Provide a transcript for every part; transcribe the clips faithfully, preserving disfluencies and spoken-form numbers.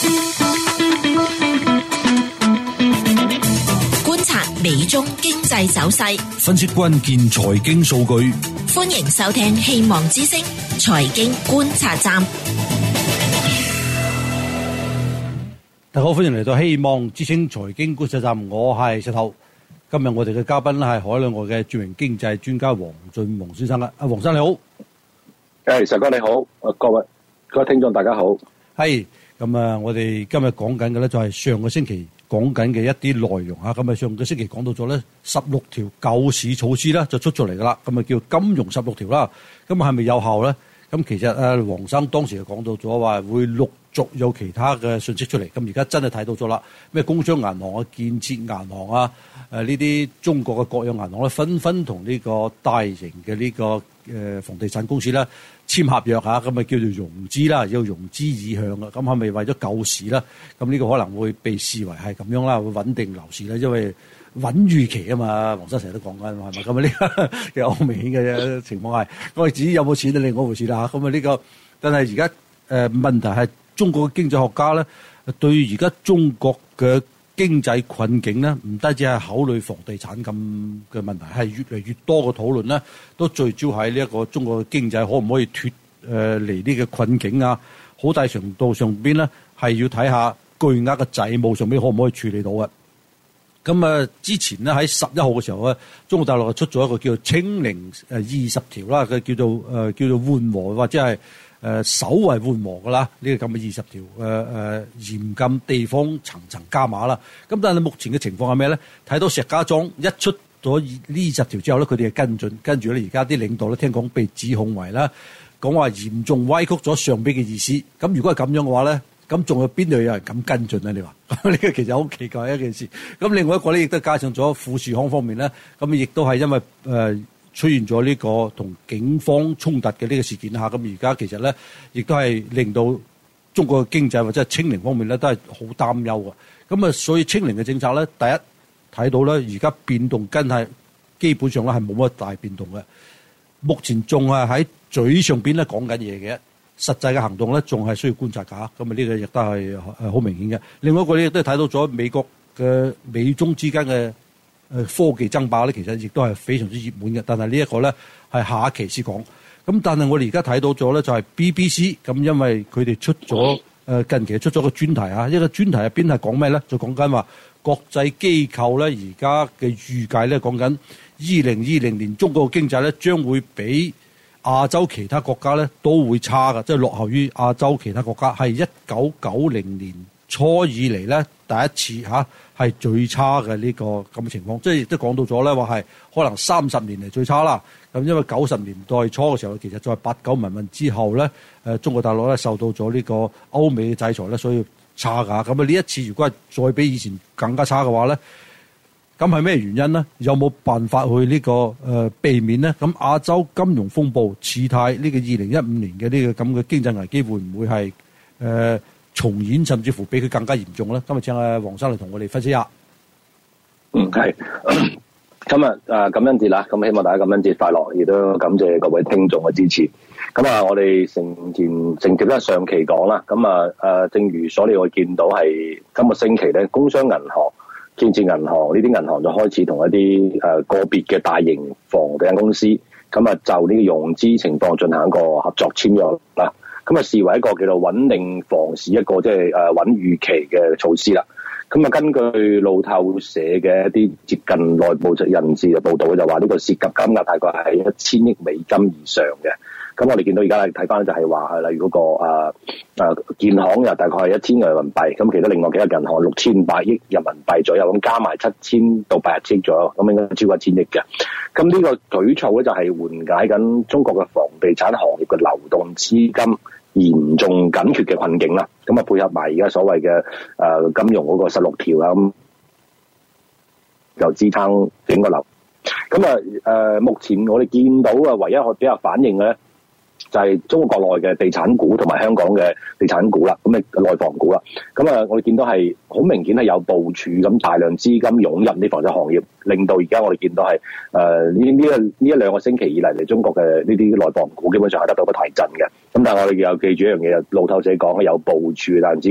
觀察美中經濟走勢， 分析關鍵財經數據。 歡迎收聽希望之聲財經觀察站。 大家好，歡迎嚟到希望之聲財經觀察站，我係石頭。今日我哋嘅嘉賓係海內外嘅著名經濟專家黃俊宏先生啦。阿黃生你好。 誒，石哥你好，各位各位聽眾大家好。 係咁啊，我哋今日講緊嘅咧就係上個星期講緊嘅一啲內容嚇。咁啊，上個星期講到咗咧十六條救市措施啦，就出咗嚟噶啦。咁啊叫金融十六條啦。咁啊係咪有效咧？咁其實誒黃生當時就講到咗話會陸續有其他嘅信息出嚟。咁而家真係睇到咗啦，咩工商銀行啊、建設銀行啊、誒呢啲中國嘅國有銀行咧，紛紛同呢個大型嘅呢個誒房地產公司咧簽合約嚇，咁啊叫做融資啦，有融資意向啊。咁係咪為咗救市啦？咁呢個可能會被視為係咁樣啦，會穩定樓市啦，因為穩預期啊嘛，黃生成日都講緊，係咪咁啊？呢個其實好明顯嘅情況係，我哋自己有冇錢係另外一回事啦嚇。咁啊呢個，但係而家誒問題係中國嘅經濟學家咧，對而家中國嘅經濟困境咧，唔單止係考慮房地產咁嘅問題，係越嚟越多嘅討論咧，都聚焦喺呢一個中國嘅經濟可唔可以脫誒離呢個困境啊？好大程度上邊咧係要睇下巨額嘅債務上邊可唔可以處理到嘅。咁啊，之前咧喺十一號嘅時候咧，中國大陸出咗一個叫做清零誒二十條啦，佢叫做誒、呃、叫做緩和或者係誒稍為緩和噶啦，呢、這個咁嘅二十條誒誒、呃、嚴禁地方層層加碼啦。咁但係目前嘅情況係咩咧？睇到石家莊一出咗呢二十條之後咧，佢哋係跟進，跟住咧而家啲領導咧聽講被指控為啦，講話嚴重歪曲咗上邊嘅意思。咁如果係咁樣嘅話咧？咁仲有邊度有人咁跟進咧？你話呢個其實好奇怪一件事。咁另外一個咧，亦都加上咗富士康方面咧，咁亦都係因為誒、呃、出現咗呢個同警方衝突嘅呢個事件下，咁而家其實咧，亦都係令到中國嘅經濟或者係清零方面咧，都係好擔憂嘅。咁啊，所以清零嘅政策咧，第一睇到咧，而家變動跟係基本上咧係冇乜大變動嘅。目前仲係喺嘴上邊咧講緊嘢嘅。實際嘅行動咧，仲係需要觀察㗎。咁啊，呢個亦都係誒好明顯嘅。另外一個咧，亦都係睇到咗美國嘅美中之間嘅誒科技爭霸咧，其實亦都係非常之熱門嘅。但係呢一個咧係下一期先講。咁但係我哋而家睇到咗咧，就係 B B C 咁，因為佢哋出咗誒近期出咗個專題啊，一個專題入邊係講咩咧？就講緊話國際機構咧，而家嘅預計咧講緊二零二零年中國嘅經濟咧將會比亞洲其他國家咧都會差㗎，即係落後於亞洲其他國家，係一九九零年初以嚟咧第一次嚇係最差嘅呢個咁嘅情況，即係亦都講到咗咧話係可能三十年嚟最差啦。咁因為九十年代初嘅時候，其實在八九民運之後咧，誒中國大陸咧受到咗呢個歐美嘅制裁咧，所以差㗎。咁啊呢一次如果係再比以前更加差嘅話咧，咁係咩原因呢？有冇辦法去呢、這個誒、呃、避免呢？咁亞洲金融風暴次貸呢個二零一五年嘅呢個咁嘅經濟危機會唔會係誒、呃、重演，甚至乎比佢更加嚴重咧？今日請阿黃生嚟同我哋分析下。 嗯，係。今日誒感恩節啦，咁希望大家感恩節快樂，亦都感謝各位聽眾嘅支持。咁啊，我哋成前承接咧上期講啦，咁啊誒，正如所料我見到係今個星期咧，工商銀行、建設銀行呢啲銀行就開始同一啲誒個別嘅大型房地產公司，咁啊就呢個融資情況進行一個合作簽約啦。咁啊視為一個叫做穩定房市一個即係誒穩預期嘅措施啦。咁啊根據路透社嘅一啲接近內部人士嘅報道，就話呢個涉及金額大概係一千億美金以上嘅。咁我哋見到而家睇翻就係話係例如嗰、那個誒誒建行又大概係一千億人民幣，咁其他另外幾個銀行六千八億人民幣左右，咁加埋七千到八千億左右，咁應該超過一千億嘅。咁呢個舉措咧就係緩解緊中國嘅房地產行業嘅流動資金嚴重緊缺嘅困境啦。咁啊配合埋而家所謂嘅誒、呃、金融嗰個十六條啦，咁就支撐整個樓。咁啊誒目前我哋見到啊唯一可比較反應嘅咧，就係中國國內嘅地產股同埋香港嘅地產股啦，咁啊內房股啦，咁啊我哋見到係好明顯係有部署咁大量資金湧入呢房地產行業，令到而家我哋見到係誒呢呢一呢一兩個星期以嚟嚟中國嘅呢啲內房股基本上係得到個提振嘅。咁但係我哋又記住一樣嘢，路透社講有部署大量資金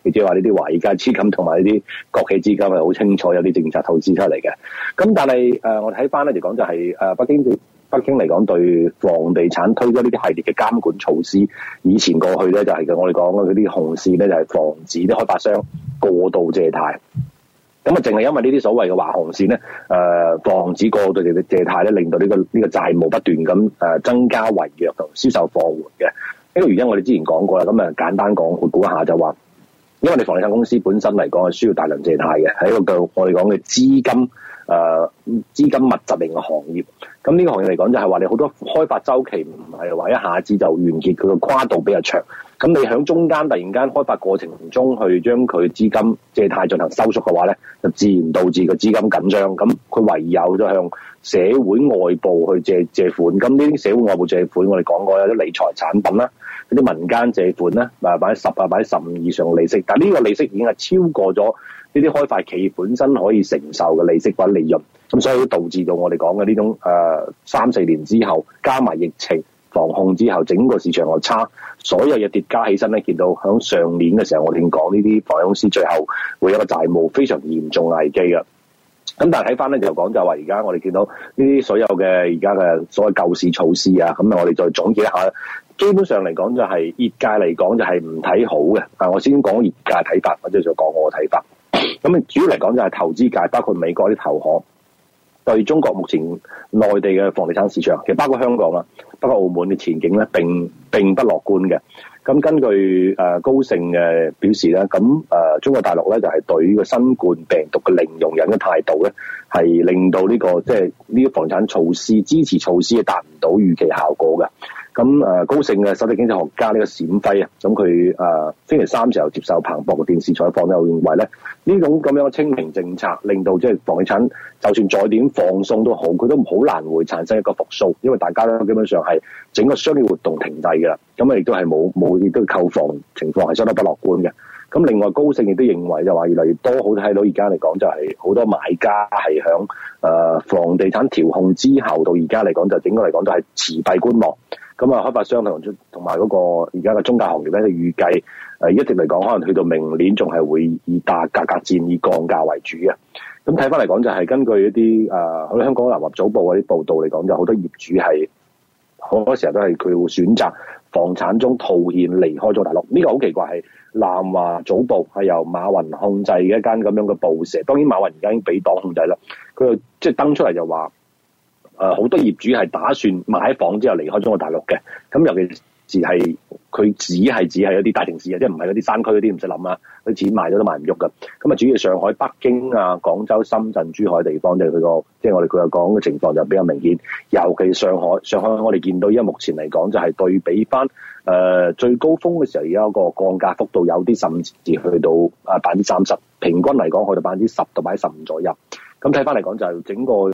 你即係話呢啲華爾街資金同埋呢啲國企資金係好清楚有啲政策透支出嚟嘅。咁但係誒、呃，我睇翻咧嚟講就係、是、誒、呃、北京北京嚟講對房地產推咗呢啲系列嘅監管措施，以前過去咧就係、是、我哋講嘅嗰啲紅線咧就係、是、防止啲開發商過度借貸。咁啊，淨係因為呢啲所謂嘅畫紅線咧，誒、呃、防止過度嘅借貸咧，令到呢、這個呢、這個債務不斷咁誒增加違約同銷售放緩嘅。呢個原因我哋之前講過啦，咁啊簡單講，回顧一下就話，因為你房地產公司本身嚟講係需要大量借貸嘅，係一個嘅我哋講嘅資金誒、呃、資金密集型嘅行業。咁呢個行業嚟講就係話你好多開發週期唔係話一下子就完結，佢個跨度比較長。咁你喺中間突然間開發過程中去將佢資金借貸進行收縮嘅話咧，就自然導致個資金緊張。咁佢唯有就向社會外部去借借款。咁呢啲社會外部借款，我哋講過有啲理財產品啦，有啲民間借款啦，啊擺十啊擺十五以上嘅利息。但係呢個利息已經係超過咗呢啲開發企業本身可以承受嘅利息或者利潤。咁所以都導致到我哋講嘅呢種誒三四年之後加埋疫情防控之後，整個市場又差，所有嘢疊加起身咧，見到響上年嘅時候，我哋講呢啲房地產公司最後會有一個債務非常嚴重危機嘅。咁但係睇翻咧就講就話，而家我哋見到呢啲所有嘅而家嘅所謂救市措施啊，咁啊我哋再總結一下，基本上嚟講就係業界嚟講就係唔睇好嘅。啊，我先講業界睇法，或者再講我嘅睇法。咁主要嚟講就係投資界，包括美國啲投行，對中國目前內地嘅房地產市場，其實包括香港啦，包括澳門嘅前景咧，並並不樂觀嘅。咁根據誒、呃、高盛嘅表示咧，咁誒、呃、中國大陸咧就係、是、對呢個新冠病毒嘅零容忍嘅態度咧，係令到呢、這個即係呢個房產措施支持措施係達唔到預期效果嘅。咁誒、呃、高盛嘅首席經濟學家呢個冼輝啊，咁佢誒星期三時候接受彭博嘅電視採訪咧，我認為咧呢種咁樣嘅清零政策，令到即係房地產就算再點放鬆都好，佢都好難會產生一個復甦，因為大家都基本上係整個商業活動停滯嘅啦，咁啊亦都係冇冇亦都購房情況係相當不樂觀嘅。咁另外高盛亦都認為就話越嚟越多，好睇到而家嚟講就係好多買家係響誒房地產調控之後到而家嚟講，就整個嚟講都係持幣觀望。咁啊，開發商同同埋嗰個而家嘅中介行業咧，就預計誒一直嚟講，可能去到明年仲係會以價價格戰、以降價為主嘅。咁睇翻嚟講，就係根據一啲誒，好似香港南華早報嗰啲報道嚟講，就好多業主係好多時候都係佢會選擇房產中套現離開咗大陸。呢個好奇怪，係南華早報係由馬雲控制嘅一間咁樣嘅報社。當然馬雲而家已經俾黨控制啦，佢就即係登出嚟就話。誒好、呃、多業主係打算買房之後離開中國大陸嘅，咁尤其是係佢只係只係一啲大城市啊，即係唔係嗰啲山區嗰啲唔使諗啊，佢錢賣咗都賣唔喐㗎。咁啊，主要上海、北京啊、廣州、深圳、珠海地方，即係佢個即係我哋佢有講嘅情況就比較明顯。尤其上海，上海我哋見到依家目前嚟講就係對比翻誒、呃、最高峰嘅時候，而家個降價幅度有啲甚至去到啊百分之三十，平均嚟講去到百分之十到百分之十五左右。咁睇翻嚟講就係整個。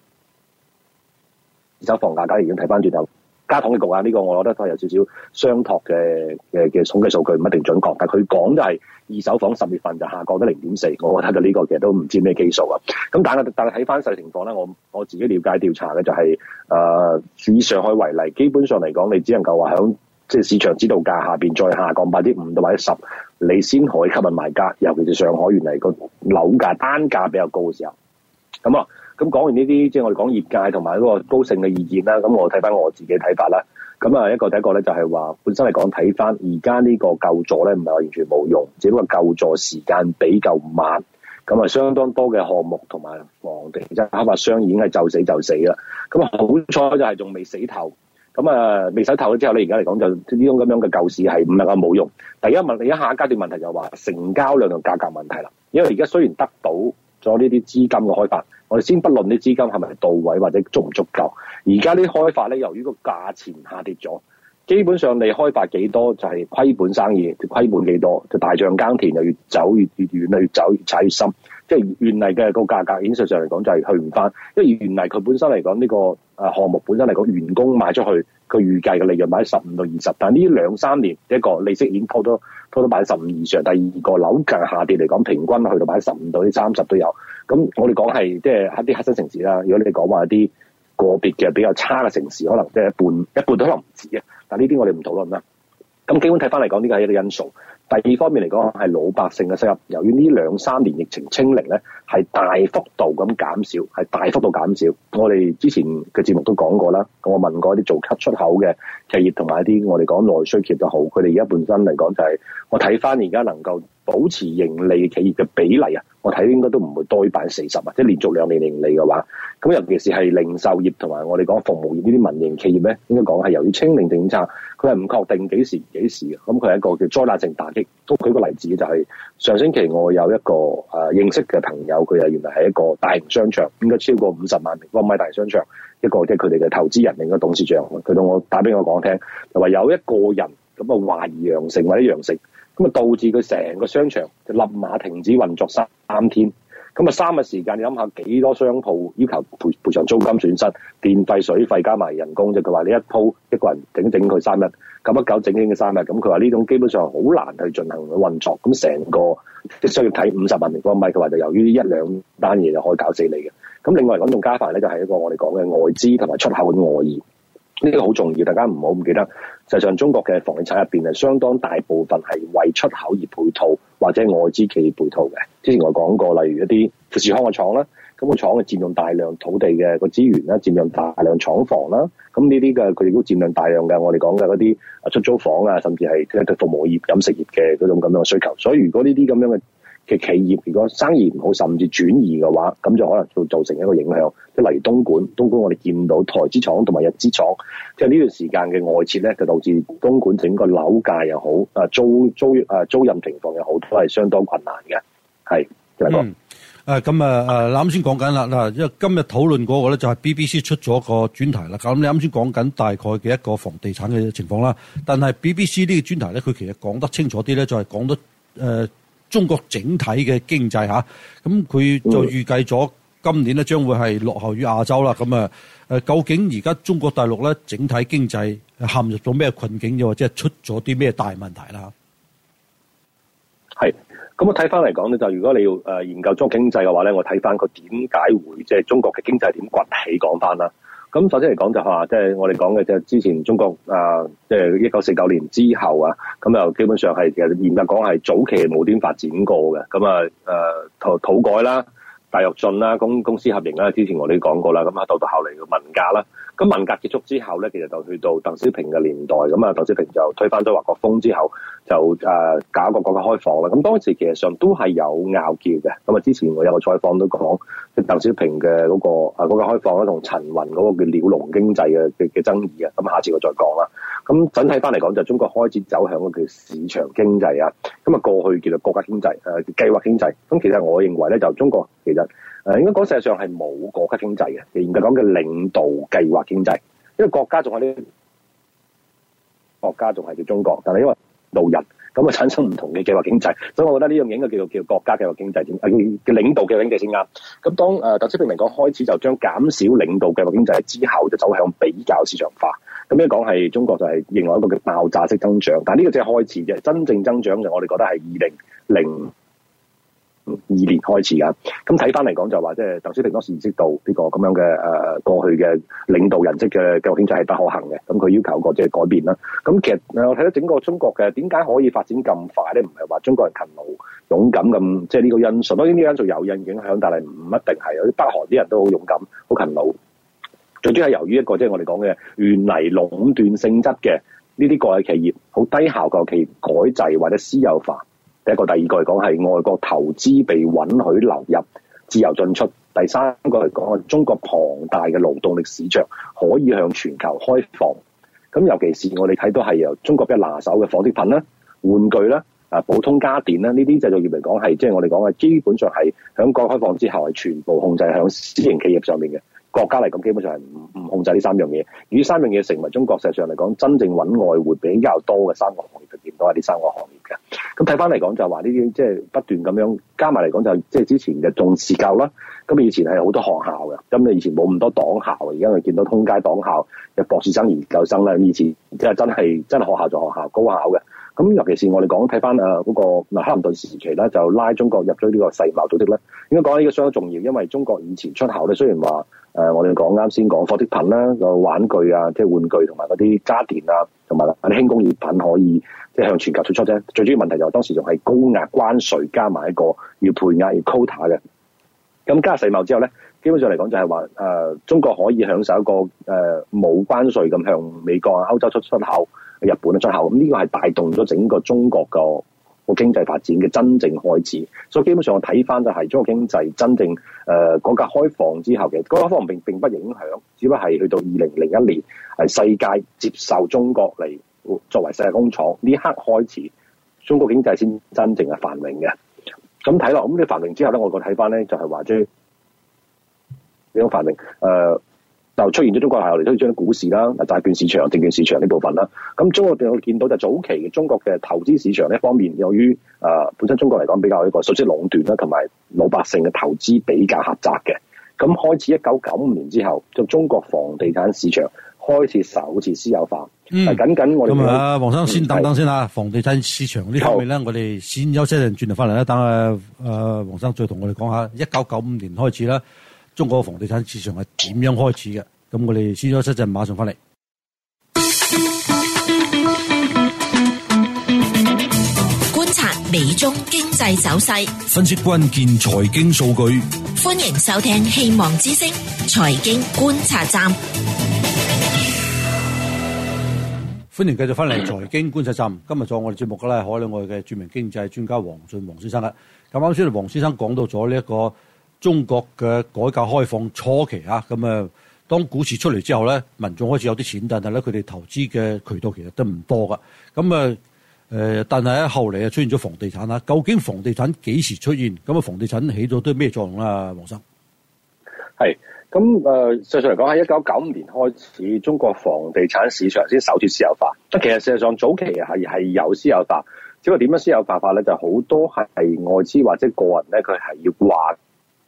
二手房價，假如已經睇翻轉頭，加統計局啊，呢個我覺得都係有少少商托嘅嘅嘅統計數據唔一定準確，但係佢講就係二手房十月份就下降咗零點四，我覺得呢個其實都唔知咩基數啊。咁但係但係睇翻實際情況咧，我我自己了解調查嘅就係、是、誒、呃、以上海為例，基本上嚟講，你只能夠話響即係市場指導價下邊再下降百分之五到百分之十，你先可以吸引買家，尤其是上海原嚟個樓價單價比較高嘅時候，咁啊。咁講完呢啲，即係我哋講業界同埋嗰個高盛嘅意見啦。咁我睇翻我自己睇法啦。咁啊，一個第一個咧就係話，本身嚟講睇翻而家呢個救助咧，唔係話完全冇用，只不過救助時間比較慢。咁啊，相當多嘅項目同埋房地產開發商已經係就死就死啦。咁啊，好彩就係仲未死透。咁啊，未死透咗之後咧，而家嚟講就呢種咁樣嘅救市係唔能夠冇用。第一問，第一下階段問題就係話成交量同價格問題啦。因為而家雖然得到咗呢啲資金嘅開發，我哋先不論啲資金係咪到位或者足唔足夠，而家啲開發咧，由於個價錢下跌咗，基本上你開發幾多就係虧本生意，虧本幾多就大象耕田，就越走越越遠，越走越踩越深。即係原嚟嘅個價格，現實上嚟講就係去唔翻，因為原嚟佢本身嚟講呢個誒項目本身嚟講，員工賣出去佢預計嘅利潤擺喺十五到二十，但係呢兩三年一個利息已經拖到拖到擺喺十五以上，第二個樓價下跌嚟講，平均去到擺喺十五到啲三十都有。咁我哋講係即係一啲黑心城市啦。如果你講話一啲個別嘅比較差嘅城市，可能即係一半一半都可能唔止嘅。但係呢啲我哋唔討論啦。咁基本睇翻嚟講，呢個係一個因素。 第二方面嚟講係老百姓嘅收入，由於呢兩三年疫情清零咧，係大幅度咁減少，係大幅度減少。我哋之前嘅節目都講過啦，咁我問過一啲做出口嘅企業同埋一啲我哋講內需企業就好，佢哋而家本身嚟講就係、是、我睇翻而家能夠保持盈利嘅企業嘅比例啊，我睇應該都唔會多於百分之四十啊，即係連續兩年盈利嘅話，咁尤其是係零售業同埋我哋講服務業呢啲民營企業咧，應該講係由於清零政策，佢係唔確定幾時幾時嘅，咁佢係一個叫災難性打擊。都舉個例子就係、是、上星期我有一個誒、呃、認識嘅朋友，佢係原來係一個大型商場，應該超過五十萬平方米大型商場，一個即係佢哋嘅投資人，應該董事長，佢同我打俾我講聽，就話有一個人咁啊懷疑陽性或者陽性。咁啊，導致佢成個商場就立馬停止運作三三天。咁啊，三日時間，你諗下幾多商鋪要求賠賠償租金損失、電費、水費加埋人工啫。佢話你一鋪一個人整整佢三日，久不久整整佢三日。咁佢話呢種基本上好難去進行運作。咁成個即係需要睇五十萬平方米，佢話就由於一兩單嘢就可以搞死你嘅。咁另外嚟講，仲加埋咧就係一個我哋講嘅外資同埋出口嘅外移。呢個好重要，大家唔好唔記得。實際上，中國嘅房地產入邊係相當大部分係為出口而配套，或者外資企業配套嘅。之前我講過，例如一啲富士康嘅廠啦，咁個廠係佔用大量土地嘅個資源啦，佔用大量廠房啦。咁呢啲嘅佢哋都佔用大量嘅我哋講嘅嗰啲出租房啊，甚至係對服務業、飲食業嘅嗰種咁樣嘅需求。所以如果呢啲咁樣嘅嘅企業如果生意唔好，甚至轉移嘅話，咁就可能會造成一個影響。即係例如東莞，東莞我哋見到台資廠同埋日資廠，即係呢段時間嘅外撤咧，就導致東莞整個樓價又好，啊租租啊租賃情況又好，都係相當困難嘅。係，大哥。 誒咁啊誒，啱先講緊啦嗱，因為今日討論嗰個咧就係 B B C 出咗個專題啦。咁你啱先講緊大概嘅一個房地產嘅情況啦，但係 B B C 呢個專題咧，佢其實講得清楚啲咧，就係講得誒。呃中國整體嘅經濟嚇，咁佢就預計咗今年咧將會係落後於亞洲啦。咁啊誒，究竟而家中國大陸咧整體經濟陷入咗咩困境，又或者係出咗啲咩大問題啦？ 係，咁我睇翻嚟講咧，就如果你要誒研究中國經濟嘅話咧，我睇翻佢點解會即係中國嘅經濟點崛起講翻啦。咁首先嚟講就係話，即係我哋講嘅就係之前中國啊，即係一九四九年之後啊，咁又基本上係其實嚴格講係早期冇點發展過嘅。咁啊誒土土改啦、大躍進啦、公公私合營啦，之前我哋講過啦。咁啊到到後嚟嘅文革啦，咁文革結束之後咧，其實就去到鄧小平嘅年代。咁啊，鄧小平就推翻咗華國鋒之後，就誒搞個改革開放啦。咁當時其實上都係有拗撬嘅。咁啊，之前我有個採訪都講，即係鄧小平嘅嗰個啊改革開放咧，同陳雲嗰個叫鳥籠經濟嘅嘅嘅爭議啊。咁下次我再講啦。咁整體翻嚟講，就中國開始走向嗰個叫市場經濟啊。咁啊，過去叫做國家經濟誒計劃經濟。咁其實我認為咧，就中國其實誒應該講實際上係冇國家經濟嘅，嚴格講嘅領導計劃經濟。因為國家仲係呢，國家仲係叫中國，但係因為導人咁啊產生唔同嘅計劃經濟，所以我覺得呢樣應該叫做叫國家計劃經濟點啊叫領導計劃經濟先啱。咁當誒鄧小平嚟講開始就將減少領導計劃經濟之後，就走向比較市場化。咁樣講係中國就係另外一個叫爆炸式增長，但係呢個只係開始嘅，真正增長就我哋覺得係二零零二年開始㗎。咁睇翻嚟講就話，即係鄧小平當時意識到呢個咁樣嘅誒、呃、過去嘅領導人式嘅計劃經濟係不可行嘅，咁佢要求個即係改變啦。咁其實我睇到整個中國嘅點解可以發展咁快咧？唔係話中國人勤勞勇敢咁，即係呢個因素。當然呢個因素有影影響，但係唔一定係。有啲北韓啲人都好勇敢、好勤勞。最主要係由於一個即係我哋講嘅原嚟壟斷性質嘅呢啲國有企業，好低效嘅企業改制或者私有化。第一個、第二個嚟講係外國投資被允許流入、自由進出。第三個嚟講係中國龐大嘅勞動力市場可以向全球開放。咁尤其是我哋睇到係由中國比較拿手嘅紡織品啦、玩具啦、啊普通家電啦，呢啲製造業嚟講係即係我哋講嘅基本上係響改革開放之後係全部控制響私營企業上面嘅。國家嚟講，基本上係唔唔控制呢三樣嘢。而呢三樣嘢成為中國實際上嚟講真正揾外匯比較多嘅三個行業，就見到係呢三個行業嘅。咁睇翻嚟講就係話呢啲即係不斷咁樣加埋嚟講，就即係之前嘅重視教啦。咁以前係好多學校嘅，咁你以前冇咁多黨校，而家我見到通街黨校嘅博士生、研究生啦。咁以前即係真係真係學校做學校高考嘅。 咁尤其是我哋講睇翻誒嗰個嗱克林頓時期咧，就拉中國入咗呢個世貿組織咧，應該講呢個相當重要，因為中國以前出口咧，雖然話誒、呃、我哋講啱先講紡織品啦、個玩具啊、即係玩具同埋嗰啲家電啊，同埋啲輕工業品可以即係向全球推出啫。最主要問題就係當時仲係高壓關稅加埋一個要配額要 quota 嘅。咁加入世貿之後咧，基本上嚟講就係話誒中國可以享受一個誒冇、呃、關稅咁向美國啊、歐洲出出口、日本嘅出口。咁呢個係帶動咗整個中國個個經濟發展嘅真正開始。所以基本上我睇翻就係中國經濟真正誒改革開放之後嘅改革開放並並不影響，只不過係去到二零零一年係世界接受中國嚟作為世界工廠呢刻開始，中國經濟先真正係繁榮嘅。咁睇落，咁你繁榮之後咧，我個睇翻咧就係話即係呢種繁榮，誒、呃、就出現咗中國後嚟推出咗股市啦、債券市場、證券市場呢部分啦。咁中國我哋見到就早期嘅中國嘅投資市場呢方面，由於誒、呃、本身中國嚟講比較一個信息壟斷啦，同埋老百姓嘅投資比較狹窄嘅。咁開始一九九五年之後，就中國房地產市場開始首次私有化。嗯，緊緊我哋咁啊，黃生先等等先啊，房地產市場呢方面咧，我哋先休息一陣，轉頭翻嚟咧，等啊誒黃生再同我哋講下一九九五年開始啦，中國房地產市場係點樣開始嘅？咁我哋先休息一陣，馬上翻嚟。 觀察美中經濟走勢， 分析關鍵財經數據。 歡迎收聽希望之聲財經觀察站。 歡迎繼續翻嚟財經觀察站。今日做我哋節目嘅咧，海內外嘅著名經濟專家黃俊黃先生啦。咁啱先，黃先生講到咗呢一個中國嘅改革開放初期啊，咁啊，當股市出嚟之後咧，民眾開始有啲錢，但係咧佢哋投資嘅渠道其實都唔多噶。咁啊誒，但係咧後嚟啊出現咗房地產啦。究竟房地產幾時出現？咁啊，房地產起到都係咩作用啦？黃生係。咁誒，實際上嚟講，喺一九九五年開始，中國房地產市場先首次私有化。即其實事實上早期係係有私有化，只不過點樣私有化法咧，就好多係外資或者個人咧，佢係要掛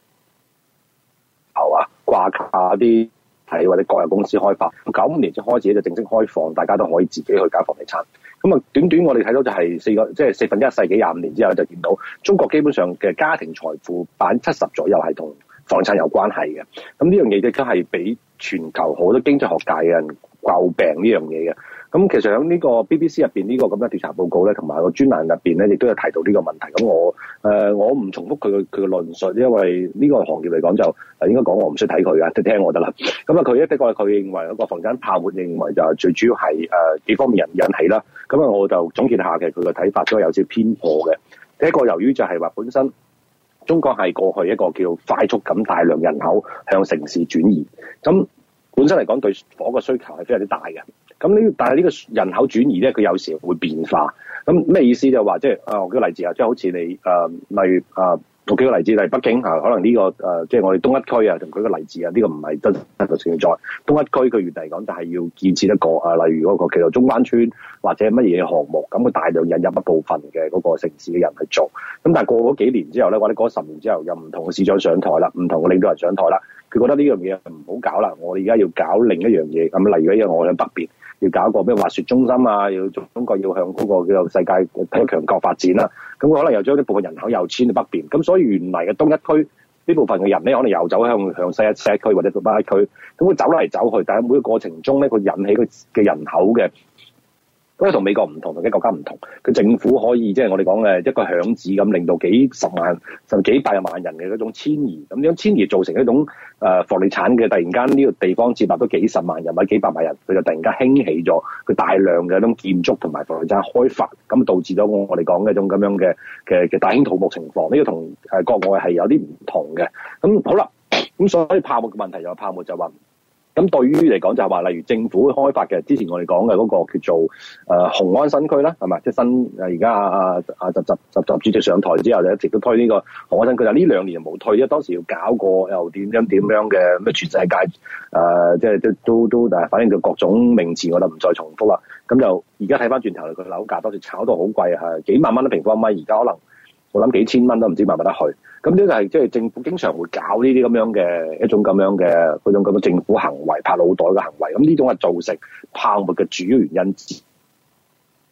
頭啊，掛卡啲係或者國有公司開發。九五年就開始就正式開放，大家都可以自己去搞房地產。咁啊，短短我哋睇到就係四個，即係四分一世紀廿五年之後就見到中國基本上嘅家庭財富百分之七十左右係同房產有關係嘅。咁呢樣嘢亦都係俾全球好多經濟學界嘅人詬病呢樣嘢嘅。咁其實喺呢個 B B C 入邊呢個咁嘅調查報告咧，同埋個專欄入邊咧，亦都有提到呢個問題。咁我誒、呃、我唔重複佢嘅佢嘅論述，因為呢個行業嚟講就誒應該講我唔需要睇佢嘅，即係聽我得啦。咁啊，佢一的確佢認為一個房產泡沫，認為就係最主要係誒、呃、幾方面人引起啦。咁啊，我就總結下嘅佢嘅睇法都有少偏頗嘅。第一個由於就係話本身中國係過去一個叫快速咁大量人口向城市轉移，咁本身嚟講對房嘅需求係非常之大嘅。咁呢，但係呢個人口轉移咧，佢有時會變化。咁咩意思就話即係啊，我舉個例子啊，即係好似你誒、呃，例如啊、呃，我舉個例子，例如北京啊，可能呢、這個誒，即、呃、係、就是、我哋東一區啊，就舉個例子啊，呢、這個唔係真實存在。東一區佢原嚟講就係要建設一個啊、呃，例如嗰個叫做中關村或者乜嘢項目，咁佢大量引入一部分嘅嗰個城市嘅人去做。咁但係過咗幾年之後咧，或者過咗十年之後，有唔同嘅市長上台啦，唔同嘅領導人上台啦，佢覺得呢樣嘢唔好搞啦，我哋而家要搞另一樣嘢。咁例如一樣我喺北邊。要搞個咩滑雪中心啊，要中國要向嗰個叫做世界體育強國發展啦。咁可能又將呢部分人口又遷去北邊。咁所以原嚟嘅東一區呢部分嘅人咧，可能又走向向西一西一區或者東北一區。咁佢走嚟走去，但係每個過程中咧，佢引起佢嘅人口嘅。因為同美國唔同，同啲國家唔同，佢政府可以即係、就是、我哋講嘅一個響指咁，令到幾十萬甚至幾百萬人嘅嗰種遷移，咁樣遷移造成一種誒、呃、房地產嘅突然間呢個地方接納咗幾十萬人或者幾百萬人，佢就突然間興起咗，佢大量嘅一種建築同埋房地產開發，咁導致咗我我哋講嘅一種咁樣嘅嘅嘅大興土木情況。呢、這個同誒國外係有啲唔同嘅。咁好啦，咁所以泡沫嘅問題就係泡沫就話。咁對於嚟講就係話，例如政府開發嘅，之前我哋講嘅嗰個叫做誒、呃、雄安新區啦，係咪？即係新誒而家啊啊啊習習習習主席上台之後就一直都推呢個雄安新區，但係呢兩年冇推，因為當時要搞過又點樣點樣嘅咩全世界誒、呃，即係都都都誒，反正就各種名詞我就唔再重複啦。咁就而家睇翻轉頭，佢樓價當時炒到好貴，係幾萬蚊一平方米，而家可能我諗幾千蚊都唔知買唔買得去。咁呢個係即係政府經常會搞呢啲咁樣嘅一種咁樣嘅嗰種咁嘅政府行為，拍腦袋嘅行為。咁呢種係造成泡沫嘅主要原因之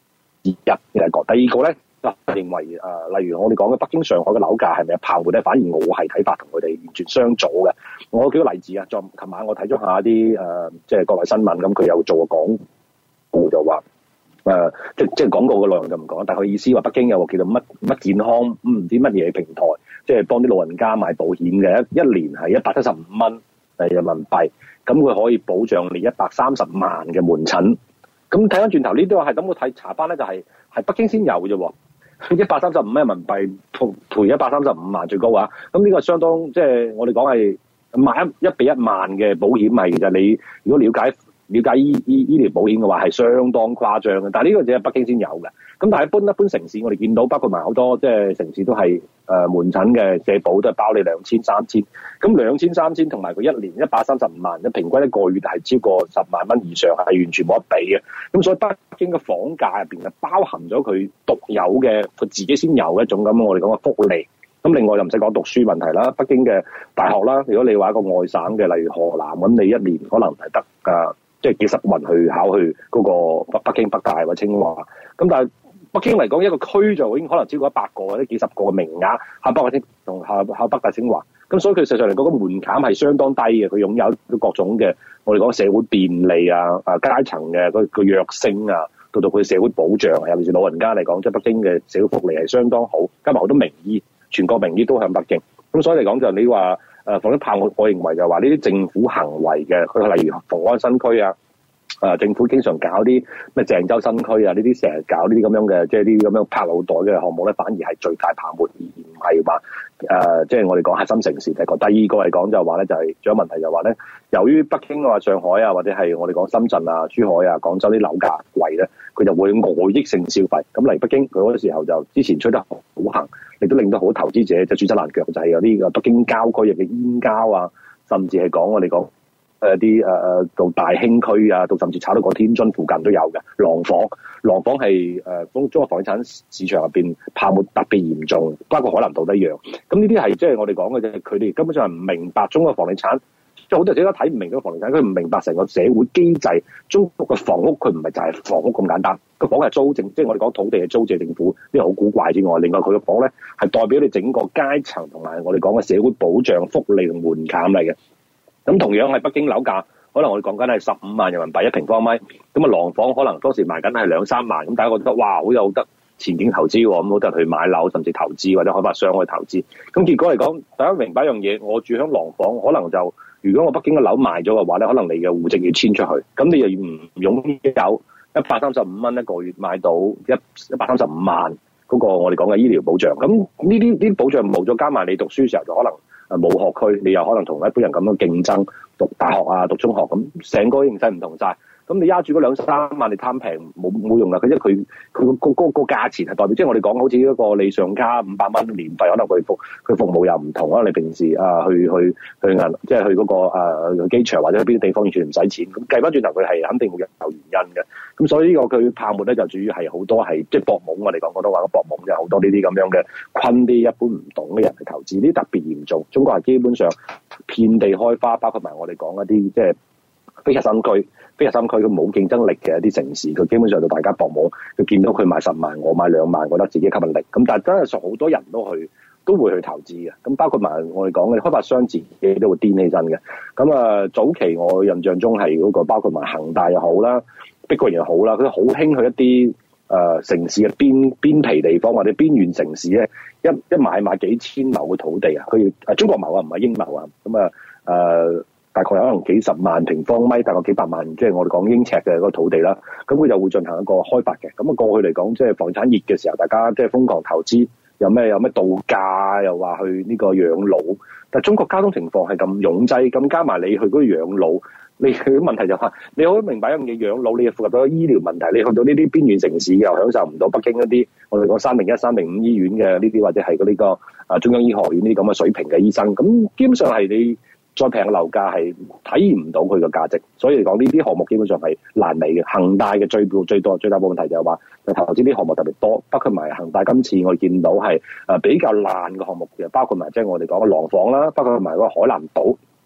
一呢一個。第二個咧，嗱，認為誒、呃，例如我哋講嘅北京、上海嘅樓價係咪泡沫咧？反而我係睇法同佢哋完全相左嘅。我舉個例子啊，就琴晚我睇咗下啲誒、呃，即係國內新聞，咁佢有做個廣告就話。誒、呃，即即係廣告嘅內容就唔講，但係佢意思話北京有個叫做乜乜健康唔知乜嘢平台，即係幫啲老人家買保險嘅，一一年係一百七十五蚊誒人民幣，咁佢可以保障你一百三十萬嘅門診。咁睇翻轉頭呢啲話係咁，我睇查翻咧就係、是、係北京先有嘅啫喎，一百三十五蚊人民幣賠一百三十五萬最高啊！咁呢個相當即係我哋講係買一一比一萬嘅保險係，其實你如果了解。了解醫醫醫療保險嘅話係相當誇張嘅，但係呢個只係北京先有嘅。咁但係一般一般城市，我哋見到包括埋好多即係城市都係誒、呃、門診嘅社保都係包你兩千三千。咁兩千三千同埋佢一年一百三十五萬，一平均一個月係超過十萬蚊以上，係完全冇得比嘅。咁所以北京嘅房價入邊係包含咗佢獨有嘅佢自己先有嘅一種咁我哋講嘅福利。咁另外又唔使講讀書問題啦，北京嘅大學啦，如果你話一個外省嘅，例如河南，咁你一年可能係得誒。即係幾十人去考去嗰個北北京北大或者清華，咁但係北京嚟講一個區就已經可能超過一百個或者幾十個嘅名額考北大清同考考北大清華，咁所以佢實際上嚟講個門檻係相當低嘅，佢擁有各種嘅我哋講社會便利啊、啊階層嘅個個躍升啊，到到佢社會保障啊，尤其是老人家嚟講，即係北京嘅社會福利係相當好，加埋好多名醫，全國名醫都向北京，咁所以嚟講就你話。誒房地泡沫，我認為就話呢啲政府行為嘅，佢例如雄安新區啊，誒、呃、政府經常搞啲咩鄭州新區啊，呢啲成日搞呢啲咁樣嘅，即係呢啲咁樣拍腦袋嘅項目咧，反而係最大泡沫，而唔係話誒，即係我哋講核心城市。第一個，第二個嚟講就係話咧，就係仲有問題就係話咧，由於北京啊、上海啊，或者係我哋講深圳啊、珠海啊、廣州啲樓價貴咧，佢就會外溢性消費。咁嚟北京，佢嗰個時候就之前吹得好行。亦都令到好多投資者就轉手爛腳，就係有啲北京郊區嘅燕郊啊，甚至係講我哋講誒啲誒誒到大興區啊，到甚至炒到個天津附近都有嘅廊坊。廊坊係誒中中國房地產市場入邊泡沫特別嚴重，包括海南島都一樣。咁呢啲係即係我哋講嘅啫，佢哋根本上係唔明白中國房地產。即係好多人都睇唔明嗰個房地產，佢唔明白成個社會機制。中國嘅房屋佢唔係就係房屋咁簡單，個房係租政，即係我哋講土地係租借政府，呢個好古怪之外，另外佢嘅房咧係代表你整個階層同埋我哋講嘅社會保障、福利同門檻嚟嘅。咁同樣係北京樓價，可能我哋講緊係十五萬人民幣一平方米，咁啊廊坊可能當時賣緊係兩三萬，咁大家覺得哇好有得前景投資喎，咁好多人去買樓甚至投資或者開發商去投資。咁結果嚟講，大家明白一樣嘢，我住響廊坊，可能就如果我北京嘅樓賣咗嘅話咧，可能你嘅戶籍要遷出去，咁你又要唔擁有一百三十五蚊一個月買到一一百三十五萬嗰個我哋講嘅醫療保障，咁呢啲呢啲保障冇咗，加埋你讀書時候就可能誒冇學區，你又可能同一般人咁樣競爭讀大學啊、讀中學，咁成個形勢唔同晒。咁你壓住嗰兩三萬，你貪平冇冇用噶？佢因為佢佢個個個價錢係代表，即係我哋講好似一個理想卡五百蚊年費，可能佢服佢服務又唔同，可能你平時啊去去去銀，即係去嗰、那個啊機場或者去邊啲地方完全唔使錢。咁計翻轉頭，佢係肯定會有原因嘅。咁所以呢個佢泡沫咧就主要係好多係即係博懵，我哋講廣東話嘅博懵，就好多呢啲咁樣嘅坤啲一般唔懂嘅人去投資，呢啲特別嚴重。中國係基本上遍地開花，包括埋我哋講一啲即係非核心區。非核心區佢冇競爭力嘅一啲城市，佢基本上就大家博懵，佢見到佢買十萬，我買兩萬，覺得自己吸引力。咁但係真係實好多人都去，都會去投資嘅。咁包括埋我哋講嘅開發商自己都會癲起身嘅。咁啊，早期我印象中係嗰個包括埋恒大又好啦，碧桂園又好啦，佢好興去一啲誒、呃、城市嘅邊邊皮地方或者邊緣城市咧，一一買買幾千畝嘅土地啊，佢誒中國畝啊，唔係英畝啊，咁啊誒。大概可能幾十萬平方米，大概幾百萬，即係我哋講英尺嘅嗰個土地啦。咁佢就會進行一個開發嘅。咁啊過去嚟講，即係房產熱嘅時候，大家即係瘋狂投資，有咩有咩度假，又話去呢個養老。但係中國交通情況係咁擁擠，咁加埋你去嗰個養老，你嘅問題就係你好明白一樣嘢，養老你又符合到醫療問題，你去到呢啲邊緣城市又享受唔到北京一啲我哋講三零一、三零五醫院嘅呢啲，或者係嗰呢個啊中央醫學院呢啲咁嘅水平嘅醫生。咁基本上係你。再平嘅樓價係體驗唔到佢嘅價值，所以嚟講呢啲項目基本上係爛尾嘅。恒大嘅最最多最大部分問題就係話，投資啲項目特別多，包括埋恒大今次我哋見到係誒比較爛嘅項目嘅，包括埋即係我哋講嘅廊坊啦，包括埋嗰個海南島。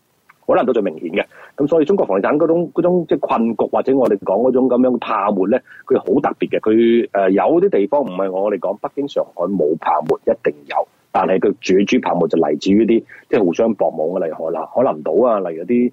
可能都最明顯嘅。咁所以中國房地產嗰種嗰種即係困局，或者我哋講嗰種咁樣嘅泡沫咧，佢好特別嘅。佢誒有啲地方唔係我哋講北京、上海冇泡沫，一定有。但係佢主主泡沫就嚟自於啲即係互相博網嘅，例如海南海南島啊，例如啲